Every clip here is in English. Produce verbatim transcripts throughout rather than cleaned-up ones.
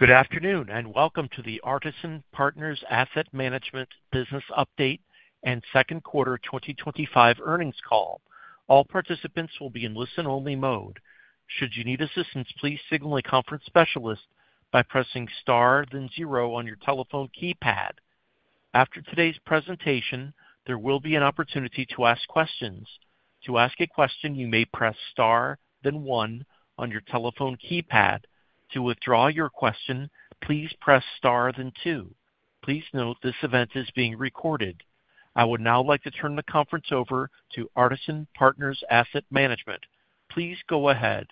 Good afternoon, and welcome to the Artisan Partners Asset Management Business Update and Second Quarter twenty twenty-five Earnings Call. All participants will be in listen-only mode. Should you need assistance, please signal a conference specialist by pressing star, then zero on your telephone keypad. After today's presentation, there will be an opportunity to ask questions. To ask a question, you may press star, then one on your telephone keypad. To withdraw your question, please press star, then two. Please note this event is being recorded. I would now like to turn the conference over to Artisan Partners Asset Management. Please go ahead.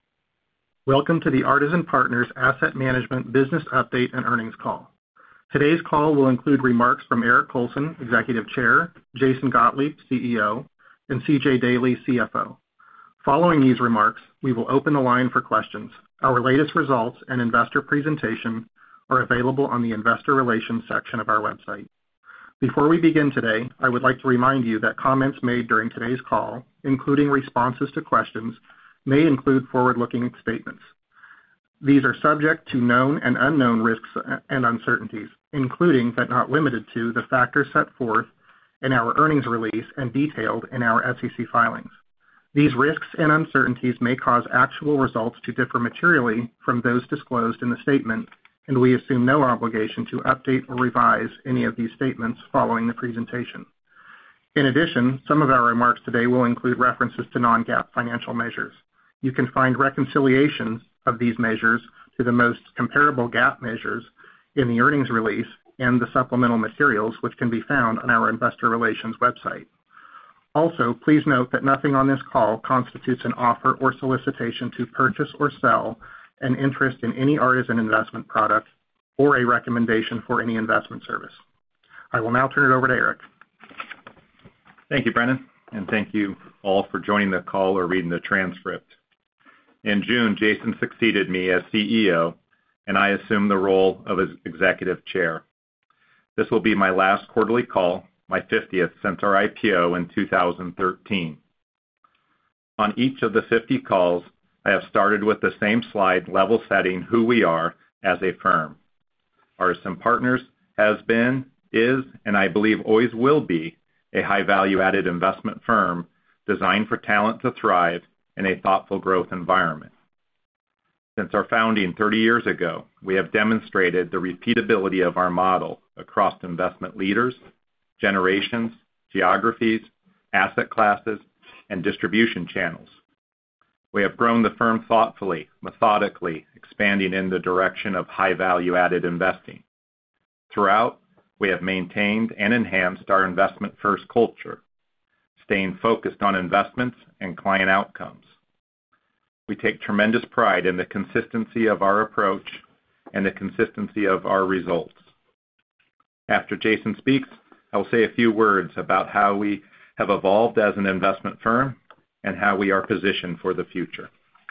Welcome to the Artisan Partners Asset Management Business Update and Earnings Call. Today's call will include remarks from Eric Colson, Executive Chair, Jason Gottlieb, C E O, and C J Daley, C F O. Following these remarks, we will open the line for questions. Our latest results and investor presentation are available on the Investor Relations section of our website. Before we begin today, I would like to remind you that comments made during today's call, including responses to questions, may include forward-looking statements. These are subject to known and unknown risks and uncertainties, including but not limited to the factors set forth in our earnings release and detailed in our S E C filings. These risks and uncertainties may cause actual results to differ materially from those disclosed in the statement, and we assume no obligation to update or revise any of these statements following the presentation. In addition, some of our remarks today will include references to non-GAAP financial measures. You can find reconciliations of these measures to the most comparable GAAP measures in the earnings release and the supplemental materials, which can be found on our Investor Relations website. Also, please note that nothing on this call constitutes an offer or solicitation to purchase or sell an interest in any Artisan investment product or a recommendation for any investment service. I will now turn it over to Eric. Thank you, Brennan, and thank you all for joining the call or reading the transcript. In June, Jason succeeded me as C E O, and I assumed the role of Executive Chair. This will be my last quarterly call, my fiftieth since our I P O in two thousand thirteen. On each of the fifty calls, I have started with the same slide level setting who we are as a firm. Artisan Partners has been, is, and I believe always will be a high value added investment firm designed for talent to thrive in a thoughtful growth environment. Since our founding thirty years ago, we have demonstrated the repeatability of our model across investment leaders, generations, geographies, asset classes, and distribution channels. We have grown the firm thoughtfully, methodically, expanding in the direction of high value-added investing. Throughout, we have maintained and enhanced our investment-first culture, staying focused on investments and client outcomes. We take tremendous pride in the consistency of our approach and the consistency of our results. After Jason speaks, I will say a few words about how we have evolved as an investment firm and how we are positioned for the future.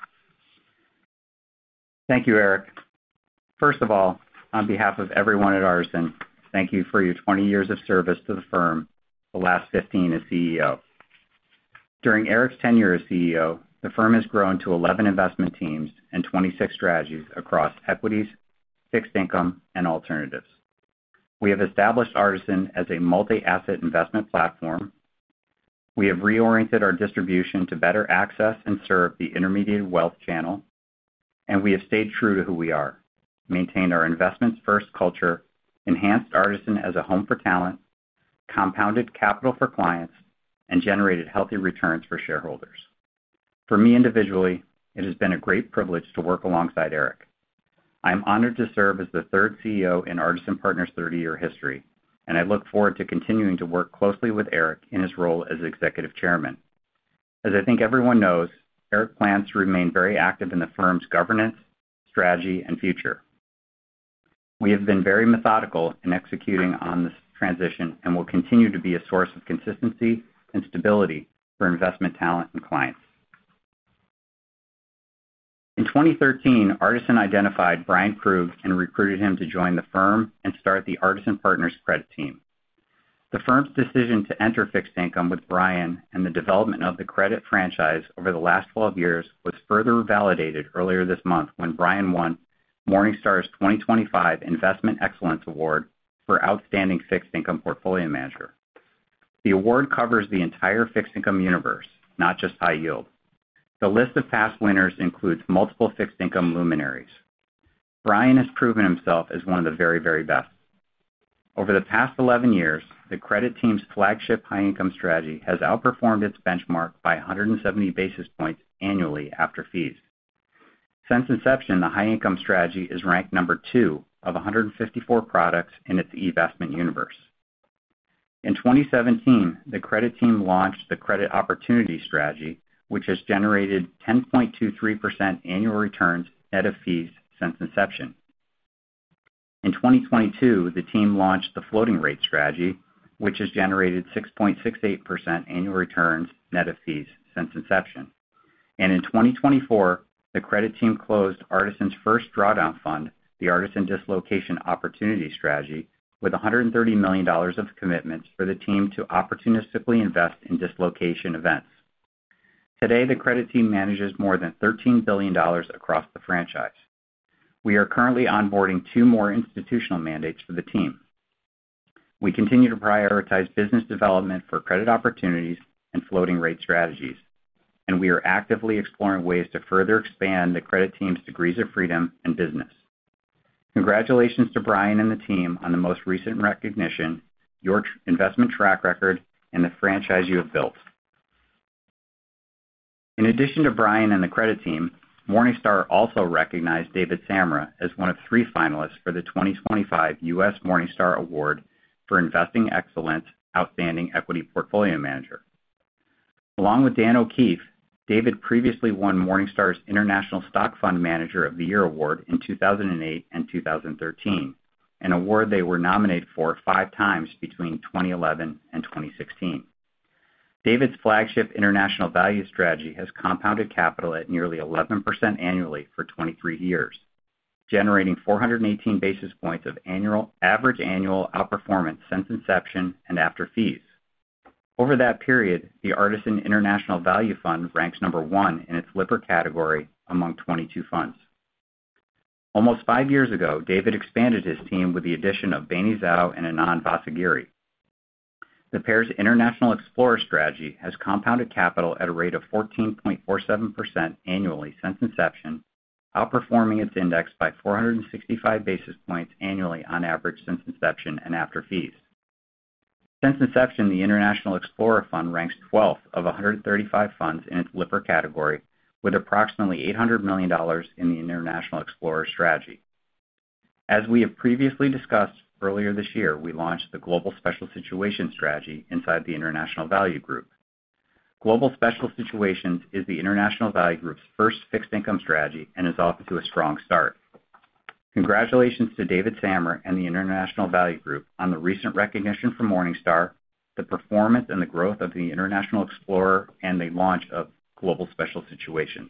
Thank you, Eric. First of all, on behalf of everyone at Artisan, thank you for your twenty years of service to the firm, the last fifteen as C E O. During Eric's tenure as C E O, the firm has grown to eleven investment teams and twenty-six strategies across equities, fixed income, and alternatives. We have established Artisan as a multi-asset investment platform. We have reoriented our distribution to better access and serve the intermediate wealth channel, and we have stayed true to who we are, maintained our investments-first culture, enhanced Artisan as a home for talent, compounded capital for clients, and generated healthy returns for shareholders. For me individually, it has been a great privilege to work alongside Eric. I am honored to serve as the third C E O in Artisan Partners' thirty-year history, and I look forward to continuing to work closely with Eric in his role as Executive Chairman. As I think everyone knows, Eric plans to remain very active in the firm's governance, strategy, and future. We have been very methodical in executing on this transition and will continue to be a source of consistency and stability for investment talent and clients. In twenty thirteen, Artisan identified Bryan Krug and recruited him to join the firm and start the Artisan Partners credit team. The firm's decision to enter fixed income with Bryan and the development of the credit franchise over the last twelve years was further validated earlier this month when Bryan won Morningstar's twenty twenty-five Investment Excellence Award for Outstanding Fixed Income Portfolio Manager. The award covers the entire fixed income universe, not just high yield. The list of past winners includes multiple fixed income luminaries. Brian has proven himself as one of the very, very best. Over the past eleven years, the credit team's flagship high income strategy has outperformed its benchmark by one hundred seventy basis points annually after fees. Since inception, the high income strategy is ranked number two of one hundred fifty-four products in its eVestment universe. In twenty seventeen, the credit team launched the Credit Opportunity Strategy, which has generated ten point two three percent annual returns net of fees since inception. In twenty twenty-two, the team launched the Floating Rate Strategy, which has generated six point six eight percent annual returns net of fees since inception. And in twenty twenty-four, the credit team closed Artisan's first drawdown fund, the Artisan Dislocation Opportunity Strategy, with one hundred thirty million dollars of commitments for the team to opportunistically invest in dislocation events. Today, the credit team manages more than thirteen billion dollars across the franchise. We are currently onboarding two more institutional mandates for the team. We continue to prioritize business development for credit opportunities and floating rate strategies, and we are actively exploring ways to further expand the credit team's degrees of freedom and business. Congratulations to Brian and the team on the most recent recognition, your tr- investment track record, and the franchise you have built. In addition to Brian and the credit team, Morningstar also recognized David Samra as one of three finalists for the twenty twenty-five U S Morningstar Award for Investing Excellence Outstanding Equity Portfolio Manager. Along with Dan O'Keefe, David previously won Morningstar's International Stock Fund Manager of the Year Award in two thousand eight and two thousand thirteen, an award they were nominated for five times between twenty eleven and twenty sixteen. David's flagship International Value strategy has compounded capital at nearly eleven percent annually for twenty-three years, generating four hundred eighteen basis points of annual average annual outperformance since inception and after fees. Over that period, the Artisan International Value Fund ranks number one in its Lipper category among twenty-two funds. Almost five years ago, David expanded his team with the addition of Baini Zhao and Anand Vasagiri. The pair's International Explorer strategy has compounded capital at a rate of fourteen point four seven percent annually since inception, outperforming its index by four hundred sixty-five basis points annually on average since inception and after fees. Since inception, the International Explorer Fund ranks twelfth of one hundred thirty-five funds in its Lipper category, with approximately eight hundred million dollars in the International Explorer strategy. As we have previously discussed, earlier this year, we launched the Global Special Situations strategy inside the International Value Group. Global Special Situations is the International Value Group's first fixed income strategy and is off to a strong start. Congratulations to David Samra and the International Value Group on the recent recognition from Morningstar, the performance and the growth of the International Explorer, and the launch of Global Special Situations.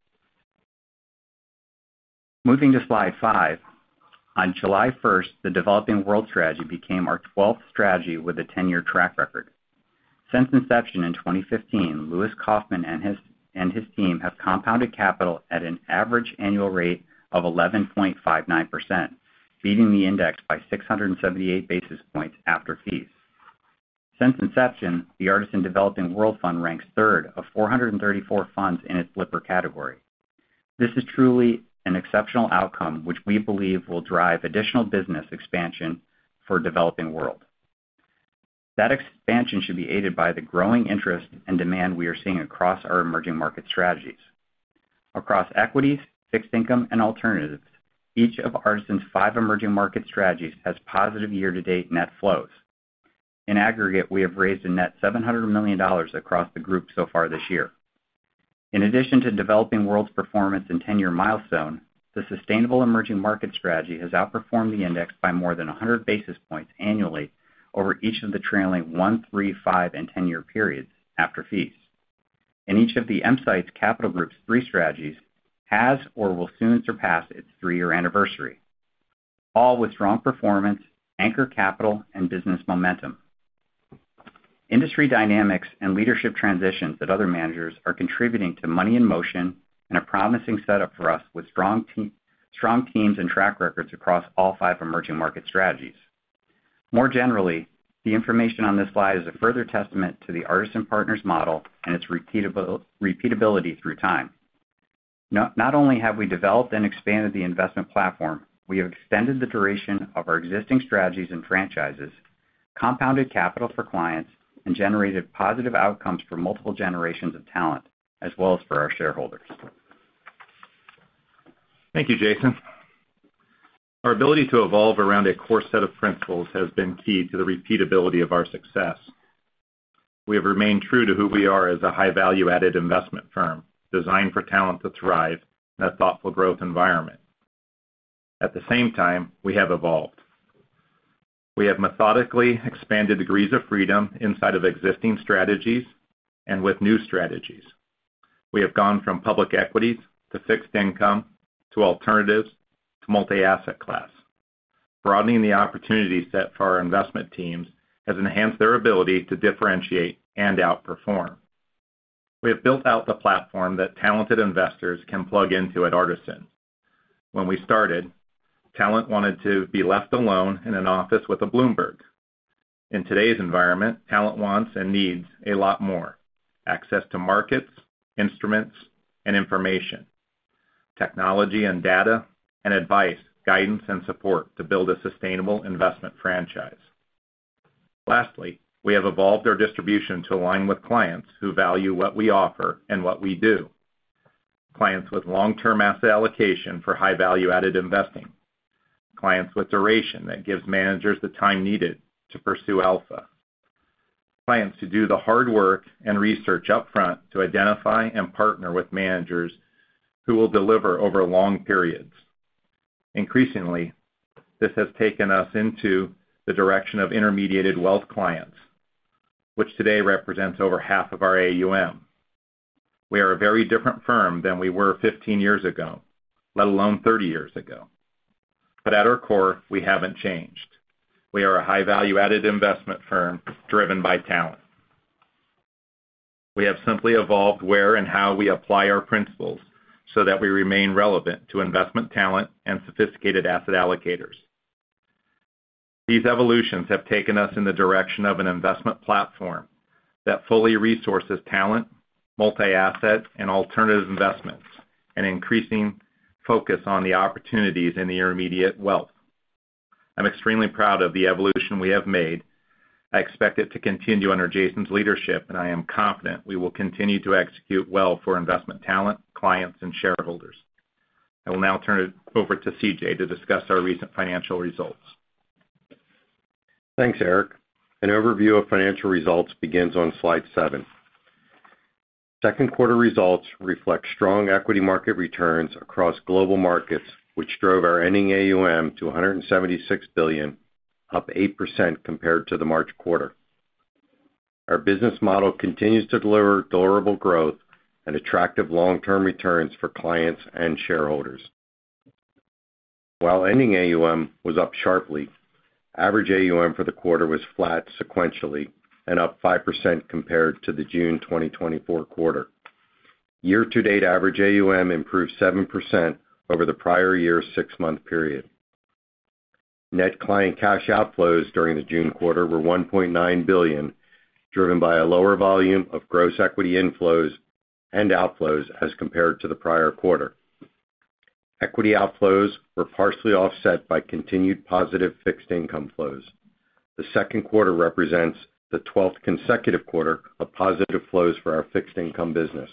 Moving to slide five, on July first, the Developing World Strategy became our twelfth strategy with a ten-year track record. Since inception in twenty fifteen, Lewis Kaufman and his, and his team have compounded capital at an average annual rate of eleven point five nine percent, beating the index by six hundred seventy-eight basis points after fees. Since inception, the Artisan Developing World Fund ranks third of four hundred thirty-four funds in its Lipper category. This is truly an exceptional outcome which we believe will drive additional business expansion for developing world. That expansion should be aided by the growing interest and demand we are seeing across our emerging market strategies. Across equities, fixed income, and alternatives, each of Artisan's five emerging market strategies has positive year-to-date net flows. In aggregate, we have raised a net seven hundred million dollars across the group so far this year. In addition to Developing World's performance and ten-year milestone, the Sustainable Emerging Market strategy has outperformed the index by more than one hundred basis points annually over each of the trailing one, three, five, and ten-year periods after fees. And each of the EMsights Capital Group's three strategies has or will soon surpass its three-year anniversary, all with strong performance, anchor capital, and business momentum. Industry dynamics and leadership transitions at other managers are contributing to money in motion and a promising setup for us with strong team, strong teams and track records across all five emerging market strategies. More generally, the information on this slide is a further testament to the Artisan Partners model and its repeatabil- repeatability through time. Not, not only have we developed and expanded the investment platform, we have extended the duration of our existing strategies and franchises, compounded capital for clients, and generated positive outcomes for multiple generations of talent, as well as for our shareholders. Thank you, Jason. Our ability to evolve around a core set of principles has been key to the repeatability of our success. We have remained true to who we are as a high value-added investment firm, designed for talent to thrive in a thoughtful growth environment. At the same time, we have evolved. We have methodically expanded degrees of freedom inside of existing strategies and with new strategies. We have gone from public equities to fixed income to alternatives to multi-asset class. Broadening the opportunity set for our investment teams has enhanced their ability to differentiate and outperform. We have built out the platform that talented investors can plug into at Artisan. When we started, talent wanted to be left alone in an office with a Bloomberg. In today's environment, talent wants and needs a lot more: access to markets, instruments, and information, technology and data, and advice, guidance, and support to build a sustainable investment franchise. Lastly, we have evolved our distribution to align with clients who value what we offer and what we do. Clients with long-term asset allocation for high value-added investing. Clients with duration that gives managers the time needed to pursue alpha. Clients who do the hard work and research up front to identify and partner with managers who will deliver over long periods. Increasingly, this has taken us into the direction of intermediated wealth clients, which today represents over half of our A U M. We are a very different firm than we were fifteen years ago, let alone thirty years ago. But at our core, we haven't changed. We are a high value-added investment firm driven by talent. We have simply evolved where and how we apply our principles so that we remain relevant to investment talent and sophisticated asset allocators. These evolutions have taken us in the direction of an investment platform that fully resources talent, multi-asset, and alternative investments, and increasing focus on the opportunities in the intermediate wealth. I'm extremely proud of the evolution we have made. I expect it to continue under Jason's leadership, and I am confident we will continue to execute well for investment talent, clients, and shareholders. I will now turn it over to C J to discuss our recent financial results. Thanks, Eric. An overview of financial results begins on slide seven. Second quarter results reflect strong equity market returns across global markets, which drove our ending A U M to one hundred seventy-six billion dollars, up eight percent compared to the March quarter. Our business model continues to deliver durable growth and attractive long-term returns for clients and shareholders. While ending A U M was up sharply, average A U M for the quarter was flat sequentially and up five percent compared to the June twenty twenty-four quarter. Year-to-date average A U M improved seven percent over the prior year's six-month period. Net client cash outflows during the June quarter were one point nine billion dollars, driven by a lower volume of gross equity inflows and outflows as compared to the prior quarter. Equity outflows were partially offset by continued positive fixed income flows. The second quarter represents the twelfth consecutive quarter of positive flows for our fixed income business.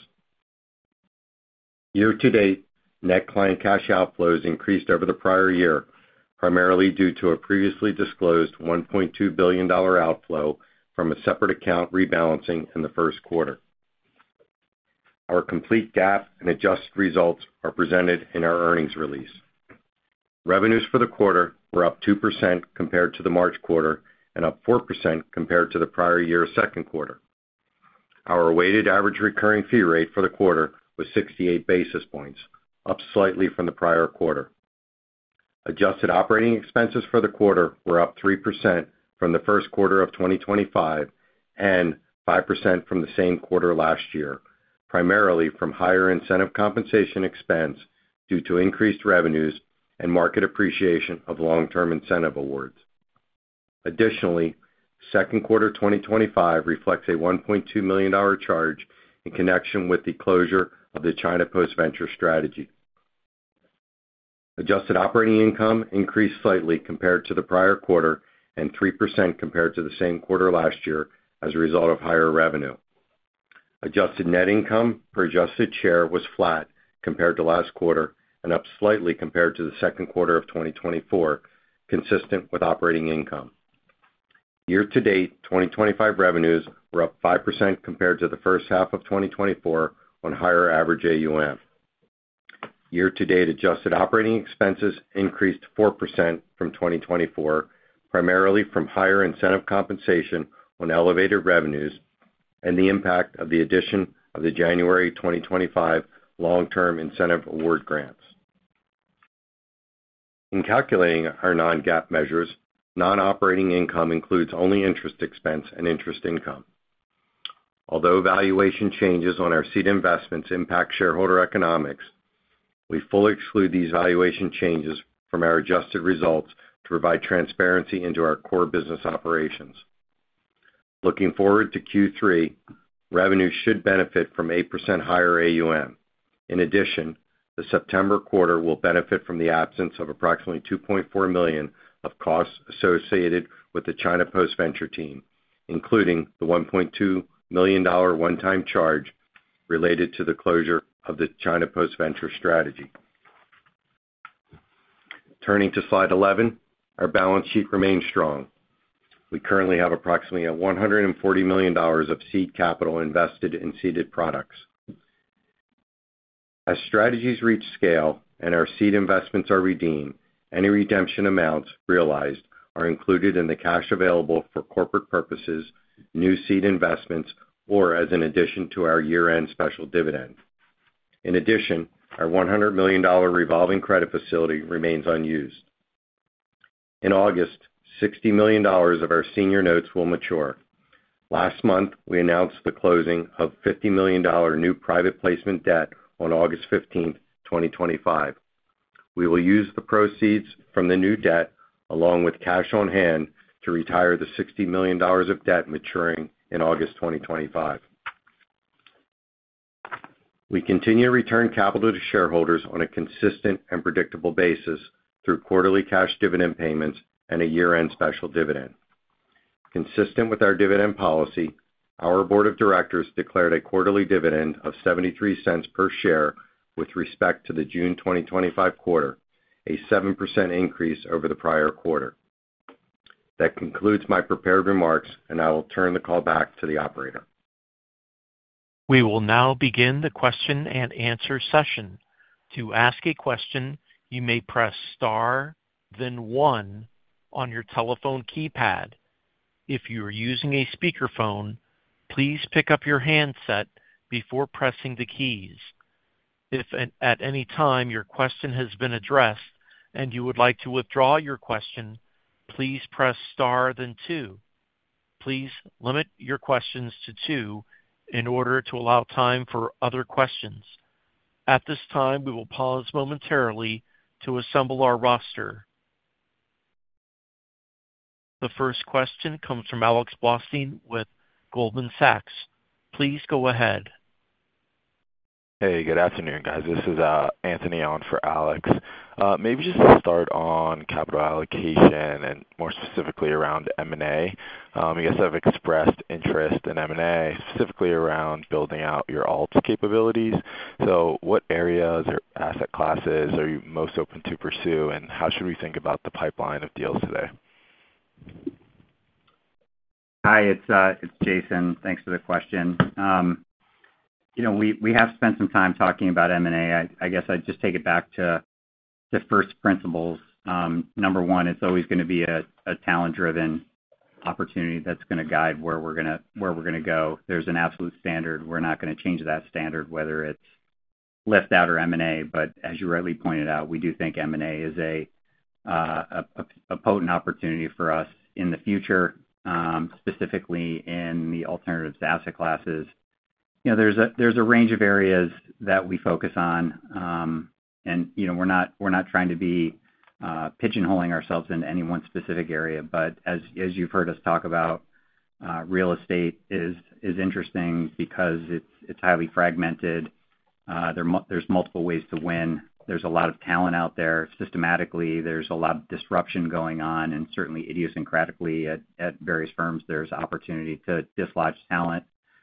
Year-to-date, net client cash outflows increased over the prior year, primarily due to a previously disclosed one point two billion dollars outflow from a separate account rebalancing in the first quarter. Our complete GAAP and adjusted results are presented in our earnings release. Revenues for the quarter were up two percent compared to the March quarter and up four percent compared to the prior year's second quarter. Our weighted average recurring fee rate for the quarter was sixty-eight basis points, up slightly from the prior quarter. Adjusted operating expenses for the quarter were up three percent from the first quarter of twenty twenty-five and five percent from the same quarter last year, primarily from higher incentive compensation expense due to increased revenues and market appreciation of long-term incentive awards. Additionally, second quarter twenty twenty-five reflects a one point two million dollars charge in connection with the closure of the China Post-Venture strategy. Adjusted operating income increased slightly compared to the prior quarter and three percent compared to the same quarter last year as a result of higher revenue. Adjusted net income per adjusted share was flat compared to last quarter and up slightly compared to the second quarter of twenty twenty-four, consistent with operating income. Year-to-date, twenty twenty-five revenues were up five percent compared to the first half of twenty twenty-four on higher average A U M. Year-to-date adjusted operating expenses increased four percent from twenty twenty-four, primarily from higher incentive compensation on elevated revenues and the impact of the addition of the January twenty twenty-five long-term incentive award grants. In calculating our non-GAAP measures, non-operating income includes only interest expense and interest income. Although valuation changes on our seed investments impact shareholder economics, we fully exclude these valuation changes from our adjusted results to provide transparency into our core business operations. Looking forward to Q three, revenue should benefit from eight percent higher A U M. In addition, the September quarter will benefit from the absence of approximately two point four million dollars of costs associated with the China Post-Venture team, including the one point two million dollars one-time charge related to the closure of the China Post-Venture strategy. Turning to slide eleven, our balance sheet remains strong. We currently have approximately one hundred forty million dollars of seed capital invested in seeded products. As strategies reach scale and our seed investments are redeemed, any redemption amounts realized are included in the cash available for corporate purposes, new seed investments, or as an addition to our year-end special dividend. In addition, our one hundred million dollars revolving credit facility remains unused. In August, sixty million dollars of our senior notes will mature. Last month, we announced the closing of fifty million dollars new private placement debt on August fifteenth, twenty twenty-five. We will use the proceeds from the new debt along with cash on hand to retire the sixty million dollars of debt maturing in August twenty twenty-five. We continue to return capital to shareholders on a consistent and predictable basis through quarterly cash dividend payments and a year-end special dividend. Consistent with our dividend policy, our board of directors declared a quarterly dividend of seventy-three cents per share with respect to the June twenty twenty-five quarter, a seven percent increase over the prior quarter. That concludes my prepared remarks, and I will turn the call back to the operator. We will now begin the question and answer session. To ask a question, you may press star, then one on your telephone keypad. If you are using a speakerphone, please pick up your handset before pressing the keys. If at any time your question has been addressed and you would like to withdraw your question, please press star then two. Please limit your questions to two in order to allow time for other questions. At this time, we will pause momentarily to assemble our roster. The first question comes from Alex Blostein with Goldman Sachs. Please go ahead. Hey, good afternoon, guys. This is uh, Anthony on for Alex. Uh, maybe just to start on capital allocation and more specifically around M and A. Um, you guys have expressed interest in M and A, specifically around building out your alts capabilities. So what areas or asset classes are you most open to pursue, and how should we think about the pipeline of deals today? Hi, it's uh, it's Jason. Thanks for the question. Um, you know, we, we have spent some time talking about M and A. I, I guess I'd just take it back to the first principles. Um, number one, it's always going to be a, a talent-driven opportunity that's going to guide where we're going to where we're going to go. There's an absolute standard. We're not going to change that standard, whether it's lift out or M and A. But as you rightly pointed out, we do think M and A is a uh, a, a potent opportunity for us in the future, um, specifically in the alternatives asset classes. You know, there's a there's a range of areas that we focus on, um, and you know, we're not we're not trying to be uh, pigeonholing ourselves into any one specific area. But as as you've heard us talk about, uh, real estate is is interesting because it's it's highly fragmented. Uh, there there's multiple ways to win. There's a lot of talent out there. Systematically, there's a lot of disruption going on, and certainly idiosyncratically at, at various firms, there's opportunity to dislodge talent.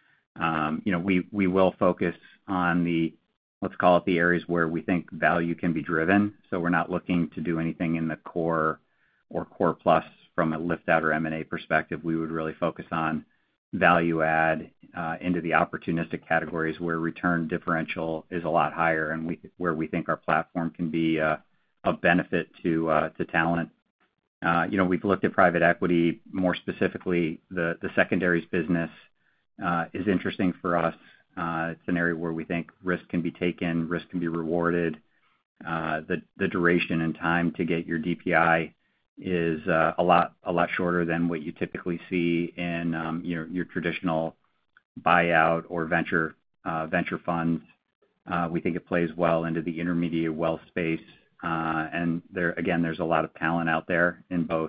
Um, you know, we we will focus on the, let's call it the areas where we think value can be driven. So we're not looking to do anything in the core or core plus from a lift out or M and A perspective. We would really focus on value add uh, into the opportunistic categories where return differential is a lot higher, and we where we think our platform can be uh, of benefit to uh, to talent. Uh, you know, we've looked at private equity more specifically. The the secondaries business uh, is interesting for us. Uh, it's an area where we think risk can be taken, risk can be rewarded. Uh, the the duration and time to get your D P I is uh, a lot a lot shorter than what you typically see in um, your your traditional buyout or venture uh, venture funds. Uh, we think it plays well into the intermediate wealth space, uh, and there again, there's a lot of talent out there in both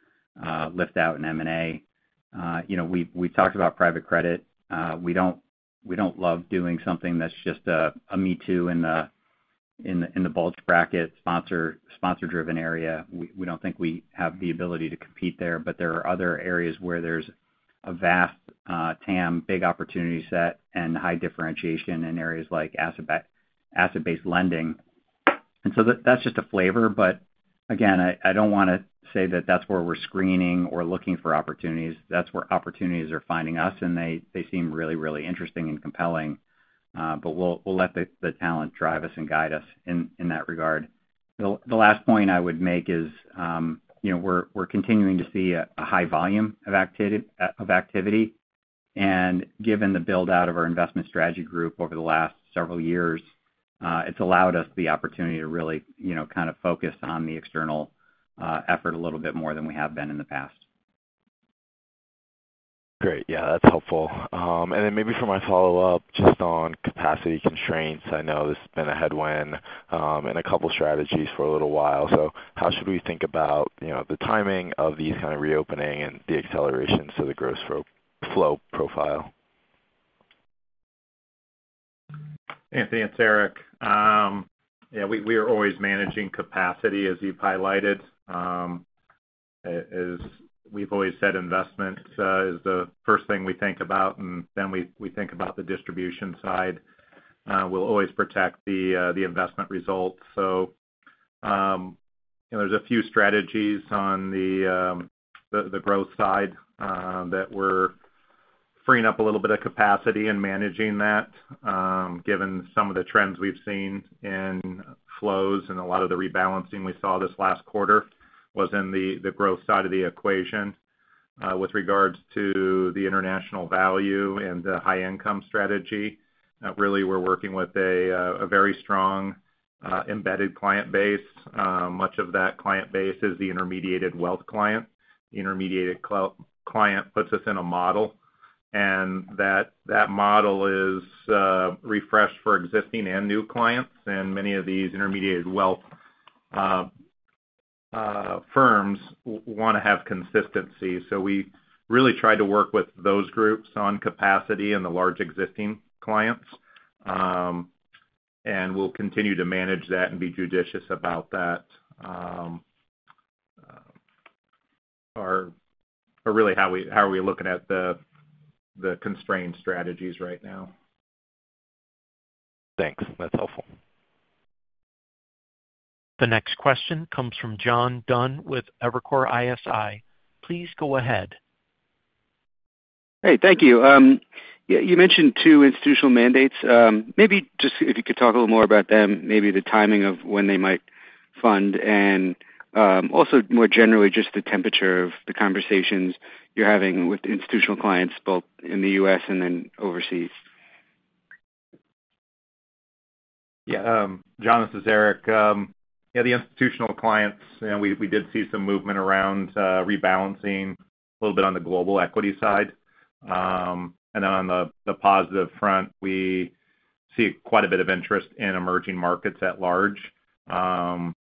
uh, lift out and M and A. Uh, you know, we we talked about private credit. Uh, we don't we don't love doing something that's just a, a me too in the in the in the bulge bracket sponsor sponsor driven area. We we don't think we have the ability to compete there, but there are other areas where there's a vast uh, T A M, big opportunity set, and high differentiation in areas like asset ba- asset based lending. And so that, that's just a flavor. But again, I, I don't want to say that that's where we're screening or looking for opportunities. That's where opportunities are finding us, and they they seem really really interesting and compelling. Uh, but we'll we'll let the, the talent drive us and guide us in, in that regard. The, the last point I would make is, um, you know, we're we're continuing to see a, a high volume of activity of activity, and given the build out of our investment strategy group over the last several years, uh, it's allowed us the opportunity to really, you know, kind of focus on the external uh, effort a little bit more than we have been in the past. Great. Yeah, that's helpful. Um, and then maybe for my follow-up, just on capacity constraints, I know this has been a headwind um, in a couple strategies for a little while. So how should we think about, you know, the timing of these kind of reopening and the acceleration to the gross flow profile? Anthony, it's Eric. Um, yeah, we, we are always managing capacity, as you've highlighted. Um, as we've always said, investment uh, is the first thing we think about, and then we, we think about the distribution side. Uh, we'll always protect the uh, the investment results. So, um, you know, there's a few strategies on the um, the, the growth side uh, that we're freeing up a little bit of capacity and managing that, um, given some of the trends we've seen in flows and a lot of the rebalancing we saw this last quarter was in the, the growth side of the equation. Uh, with regards to the international value and the high income strategy, uh, really we're working with a, a very strong uh, embedded client base. Uh, much of that client base is the intermediated wealth client. The intermediated cl- client puts us in a model, and that that model is uh, refreshed for existing and new clients, and many of these intermediated wealth uh, Uh, firms w- want to have consistency. So we really try to work with those groups on capacity and the large existing clients. Um, and we'll continue to manage that and be judicious about that. Um, uh, or, or really how we how are we looking at the the constrained strategies right now. Thanks. That's helpful. The next question comes from John Dunn with Evercore I S I. Please go ahead. Hey, thank you. Um, you, you mentioned two institutional mandates. Um, maybe just if you could talk a little more about them, maybe the timing of when they might fund, and um, also more generally just the temperature of the conversations you're having with institutional clients, both in the U S and then overseas. Yeah, um, John, this is Eric. Um, Yeah, the institutional clients, you know, we, we did see some movement around uh, rebalancing a little bit on the global equity side. Um, and then on the, the positive front, we see quite a bit of interest in emerging markets at large. Um,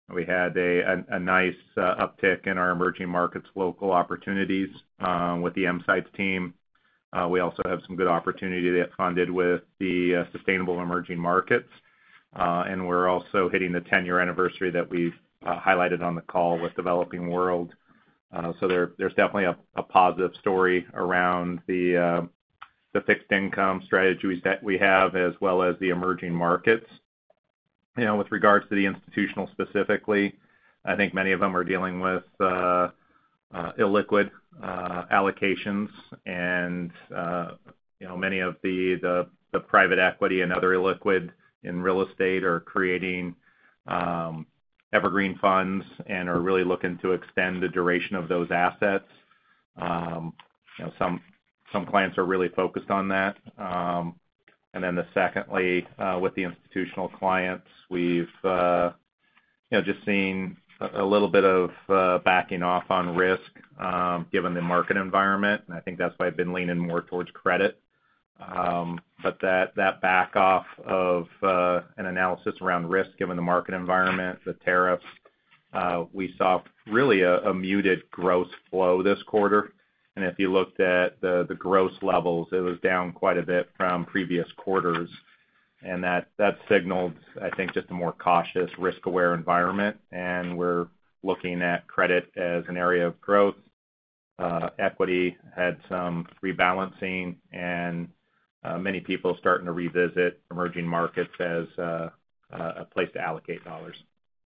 We had a, a, a nice uh, uptick in our emerging markets local opportunities uh, with the EMsights team. Uh, we also have some good opportunity that funded with the uh, sustainable emerging markets. Uh, and we're also hitting the ten-year anniversary that we've uh, highlighted on the call with Developing World. Uh, so there, there's definitely a, a positive story around the, uh, the fixed income strategies that we have, as well as the emerging markets. You know, with regards to the institutional specifically, I think many of them are dealing with uh, uh, illiquid uh, allocations, and uh, you know, many of the, the the private equity and other illiquid in real estate are creating um, evergreen funds and are really looking to extend the duration of those assets. Um, you know, some some clients are really focused on that. Um, And then the secondly, uh, with the institutional clients, we've uh, you know just seen a, a little bit of uh, backing off on risk um, given the market environment, and I think that's why I've been leaning more towards credit. Um, but that that back off of uh, an analysis around risk given the market environment, the tariffs, uh, we saw really a, a muted gross flow this quarter. And if you looked at the, the gross levels, it was down quite a bit from previous quarters. And that, that signaled, I think, just a more cautious, risk-aware environment. And we're looking at credit as an area of growth. Uh, equity had some rebalancing, and uh, many people starting to revisit emerging markets as uh, a place to allocate dollars.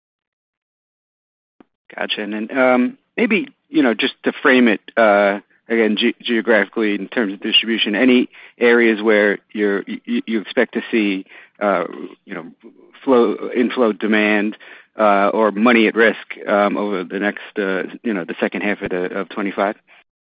Gotcha. And then um, maybe, you know, just to frame it, uh, again, ge- geographically in terms of distribution, any areas where you're, you, you expect to see, uh, you know, flow, inflow demand uh, or money at risk um, over the next, uh, you know, the second half of, the, of twenty-five?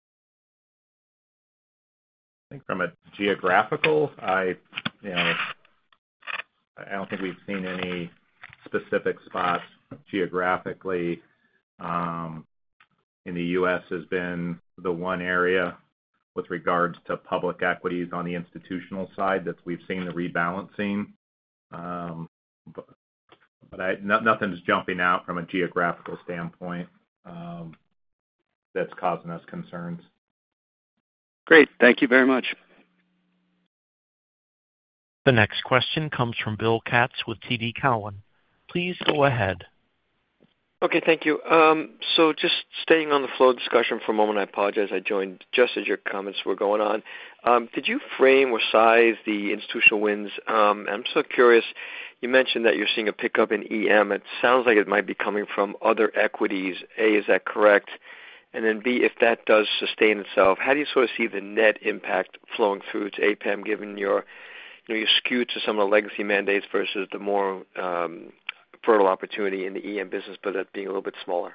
I think from a geographical, I, you know, I don't think we've seen any specific spots geographically. Um, in the U S has been the one area with regards to public equities on the institutional side that we've seen the rebalancing. Um, but but I, no, nothing's jumping out from a geographical standpoint um, that's causing us concerns. Great. Thank you very much. The next question comes from Bill Katz with T D Cowen. Please go ahead. Okay, thank you. Um, so just staying on the flow discussion for a moment, I apologize. I joined just as your comments were going on. Um, did you frame or size the institutional wins? Um, I'm so curious. You mentioned that you're seeing a pickup in E M. It sounds like it might be coming from other equities. A, is that correct? And then B, if that does sustain itself, how do you sort of see the net impact flowing through to A P A M given your, you know, your skew to some of the legacy mandates versus the more um, fertile opportunity in the E M business, but that being a little bit smaller?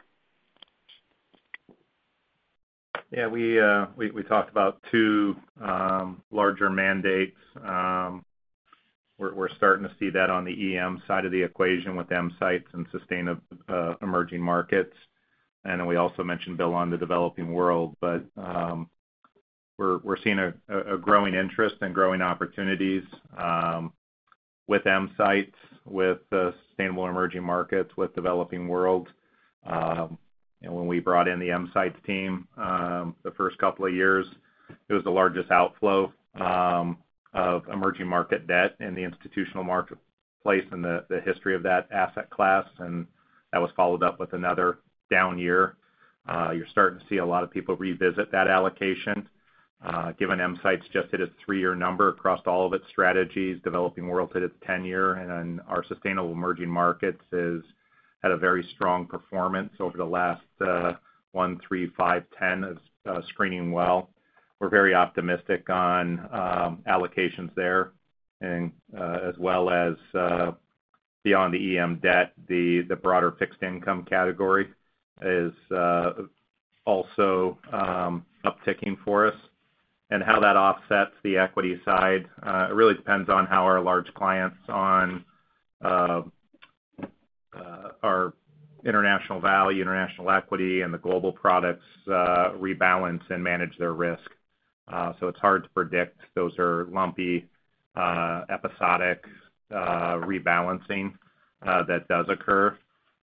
Yeah, we uh, we, we talked about two um, larger mandates. Um, we're, we're starting to see that on the E M side of the equation with EMsights and sustainable uh, emerging markets. And then we also mentioned, Bill, on the Developing World, but um, we're we're seeing a, a growing interest and growing opportunities um, with EMsights, with uh, sustainable emerging markets, with Developing World. Um, and when we brought in the EMsights team um, the first couple of years, it was the largest outflow um, of emerging market debt in the institutional marketplace in the, the history of that asset class, and that was followed up with another down year. Uh, you're starting to see a lot of people revisit that allocation. Uh, given EMsights just hit its three-year number across all of its strategies, Developing World hit its ten-year, and our sustainable emerging markets has had a very strong performance over the last uh, one, three, five, ten, is uh, screening well. We're very optimistic on um, allocations there, and uh, as well as uh, beyond the E M debt, the, the broader fixed income category is uh, also um, upticking for us. And how that offsets the equity side, uh, it really depends on how our large clients on uh, uh, our international value, international equity, and the global products uh, rebalance and manage their risk. Uh, so it's hard to predict. Those are lumpy, uh, episodic uh, rebalancing uh, that does occur.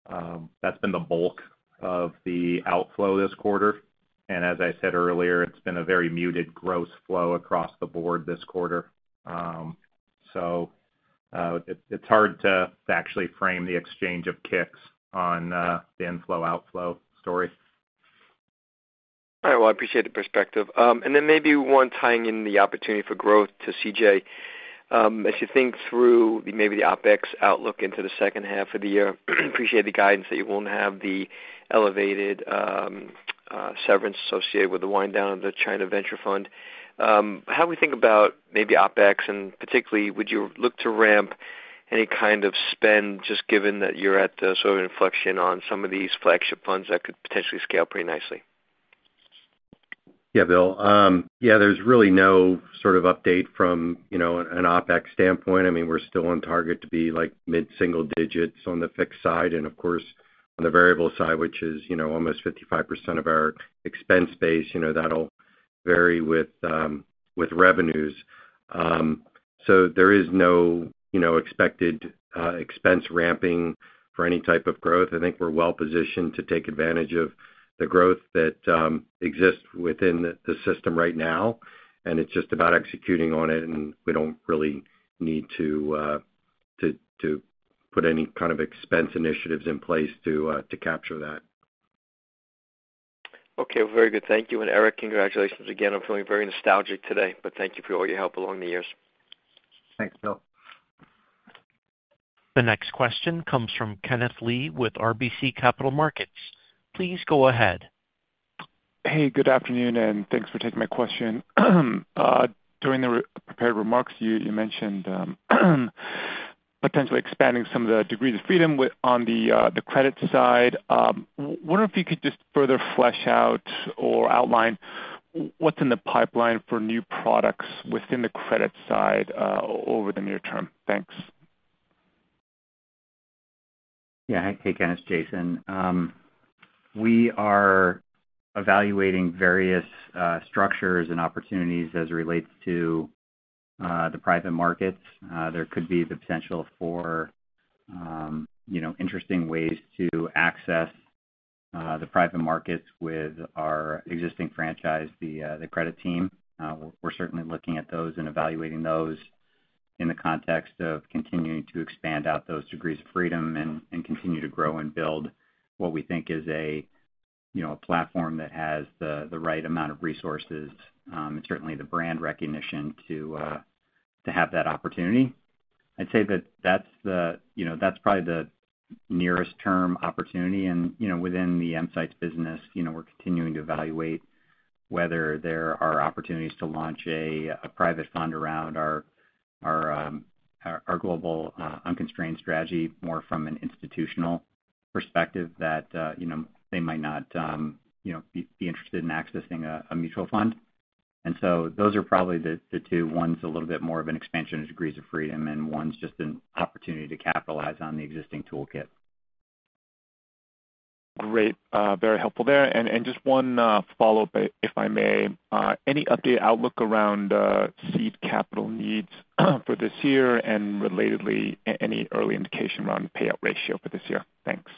Um, that's been the bulk of the outflow this quarter. And as I said earlier, it's been a very muted gross flow across the board this quarter. Um, so uh, it, it's hard to, to actually frame the exchange of kicks on uh, the inflow-outflow story. All right. Well, I appreciate the perspective. Um, and then maybe one tying in the opportunity for growth to C J. Um, as you think through the, maybe the OpEx outlook into the second half of the year, appreciate the guidance that you won't have the elevated um, uh, severance associated with the wind down of the China Venture Fund. Um, how do we think about maybe OpEx, and particularly would you look to ramp any kind of spend, just given that you're at the sort of inflection on some of these flagship funds that could potentially scale pretty nicely? Yeah, Bill. Um, yeah, there's really no sort of update from, you know, an OpEx standpoint. I mean, we're still on target to be like mid-single digits on the fixed side, and of course, on the variable side, which is, you know, almost fifty-five percent of our expense base, you know, that'll vary with um, with revenues. Um, so there is no, you know, expected uh, expense ramping for any type of growth. I think we're well positioned to take advantage of the growth that um, exists within the, the system right now, and it's just about executing on it. And we don't really need to uh, to to put any kind of expense initiatives in place to uh, to capture that. Okay, well, very good. Thank you. And Eric, congratulations again. I'm feeling very nostalgic today, but thank you for all your help along the years. Thanks, Bill. The next question comes from Kenneth Lee with R B C Capital Markets. Please go ahead. Hey, good afternoon, and thanks for taking my question. uh, during the re- prepared remarks, you, you mentioned um, potentially expanding some of the degrees of freedom with, on the uh, the credit side. Um, wonder if you could just further flesh out or outline what's in the pipeline for new products within the credit side uh, over the near term. Thanks. Yeah. Hey, Ken, it's Jason. Um, we are evaluating various uh, structures and opportunities as it relates to uh, the private markets. Uh, there could be the potential for, um, you know, interesting ways to access uh, the private markets with our existing franchise, the uh, the credit team. Uh, we're, we're certainly looking at those and evaluating those in the context of continuing to expand out those degrees of freedom and, and continue to grow and build what we think is a, you know, a platform that has the, the right amount of resources um, and certainly the brand recognition to uh, to have that opportunity. I'd say that that's the, you know, that's probably the nearest term opportunity. And, you know, within the EMsights business, you know, we're continuing to evaluate whether there are opportunities to launch a, a private fund around our our um, our, our global uh, unconstrained strategy, more from an institutional perspective that, uh, you know, they might not, um, you know, be, be interested in accessing a, a mutual fund. And so those are probably the, the two. One's a little bit more of an expansion of degrees of freedom, and one's just an opportunity to capitalize on the existing toolkit. Great. Uh, very helpful there. And, and just one uh, follow-up, if I may. Uh, any update outlook around uh, seed capital needs for this year, and relatedly, any early indication around payout ratio for this year? Thanks.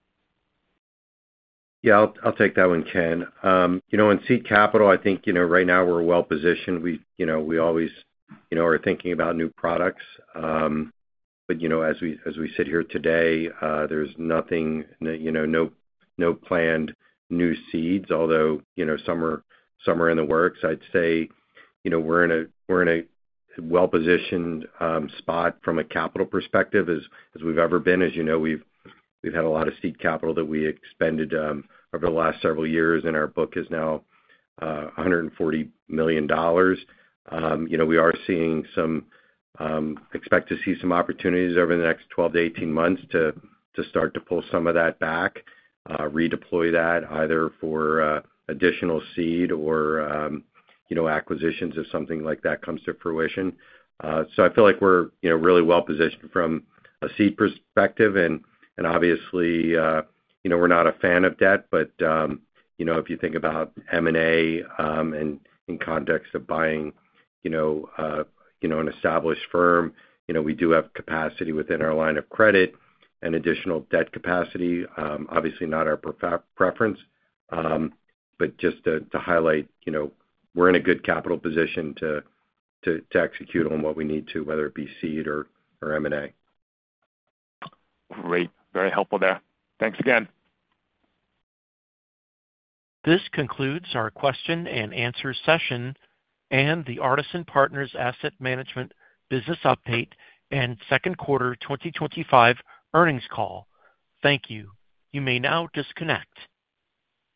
Yeah, I'll, I'll take that one, Ken. Um, you know, in seed capital, I think, you know, right now we're well positioned. We, you know, we always, you know, are thinking about new products. Um, but, you know, as we as we sit here today, uh, there's nothing, you know, no no planned new seeds, although, you know, some are some are in the works. I'd say, you know, we're in a we're in a well-positioned um, spot from a capital perspective as as we've ever been. As you know, we've we've had a lot of seed capital that we expended um, over the last several years, and our book is now uh, one hundred forty million dollars. Um, you know, we are seeing some um, expect to see some opportunities over the next twelve to eighteen months to to start to pull some of that back. Uh, redeploy that either for uh, additional seed or, um, you know, acquisitions if something like that comes to fruition. Uh, so I feel like we're, you know, really well positioned from a seed perspective. And, and obviously, uh, you know, we're not a fan of debt, but, um, you know, if you think about M and A um, and in context of buying, you know, uh, you know, an established firm, you know, we do have capacity within our line of credit. and additional debt capacity. Obviously not our preference, but just to highlight, you know, we're in a good capital position to execute on what we need to, whether it be seed or M and A. Great. Very helpful there. Thanks again. This concludes our question and answer session and the Artisan Partners Asset Management Business Update and Second Quarter twenty twenty-five Earnings Call. Thank you. You may now disconnect.